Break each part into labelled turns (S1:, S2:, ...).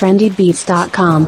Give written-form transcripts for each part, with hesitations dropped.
S1: trendybeats.com.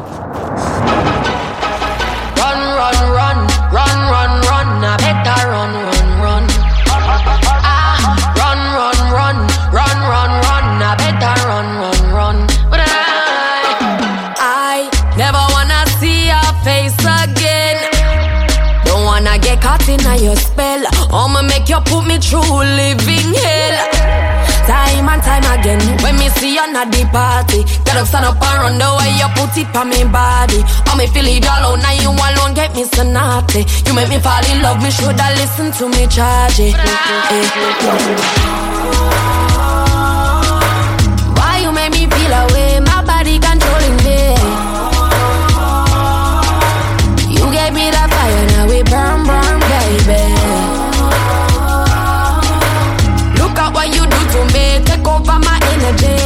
S2: Your spell, I'ma make you put me through living hell. Time and time again, when me see you at the party, get up, stand up and run the way you put it on me body. I me feel it all out, now you alone get me so naughty. You make me fall in love, me shoulda listen to me charge it. Why you make me feel away, my body controlling me. You gave me that fire, now we burn, burn, baby. Look at what you do to me, take over my energy.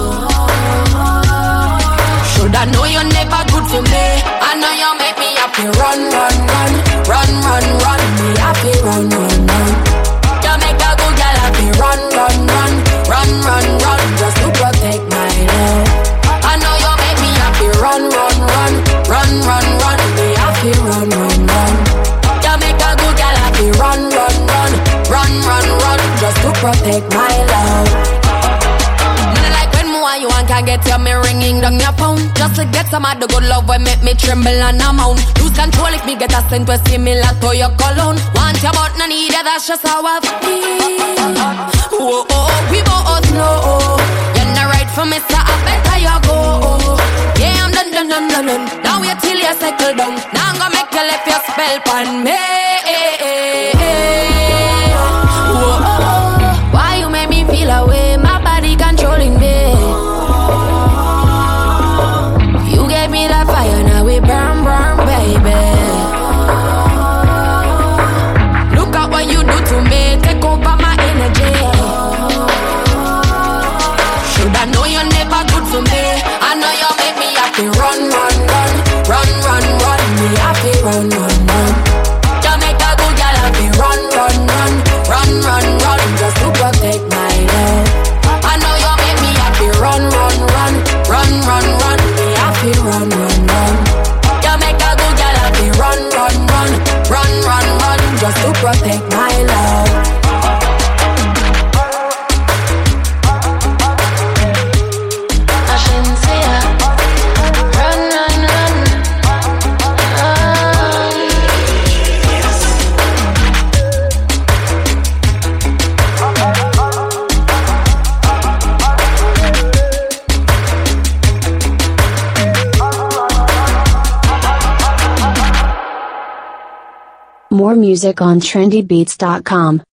S2: Shoulda know you're never good to me. I know you make me happy. Run, run, run, run, run, run. Me happy, run, run, run. You make a good girl happy. Run, run, run, run, run, run. Just to protect my love. I know you make me happy. Run, run, run, run, run, run. Me happy, run, run, run. You make a good girl happy. Run, run, run, run, run, run. Just to protect my love. You and can get you, me ringing down your phone. Just to get some of the good love when make me tremble and I'm on. Lose control if me get a scent was similar to your cologne. Want you but no need it, that's just how I feel. Oh, oh, we both know you're not right for me, so I better you go. Yeah, I'm done, done, done, done, done. Now wait till you settle down. Now I'm gonna make you left your spell on me. Oh, oh, why you make me feel away? My body controlling me. Fire, now we burn, burn, baby. Look at what you do to me, take over my energy. Shoulda know you're never good to me. I know you make me happy. Run, run, run, run, run, run. Me happy, run, run, run. You make a good girl happy. Run, run, run, run, run, run. Just to protect my love. I know you make me happy. Run, run, run, run, run, run. Me happy, run, run. Run, run, run, run, run, run, just to protect my love. I shouldn't say run, run, run.
S1: More music on trendybeats.com.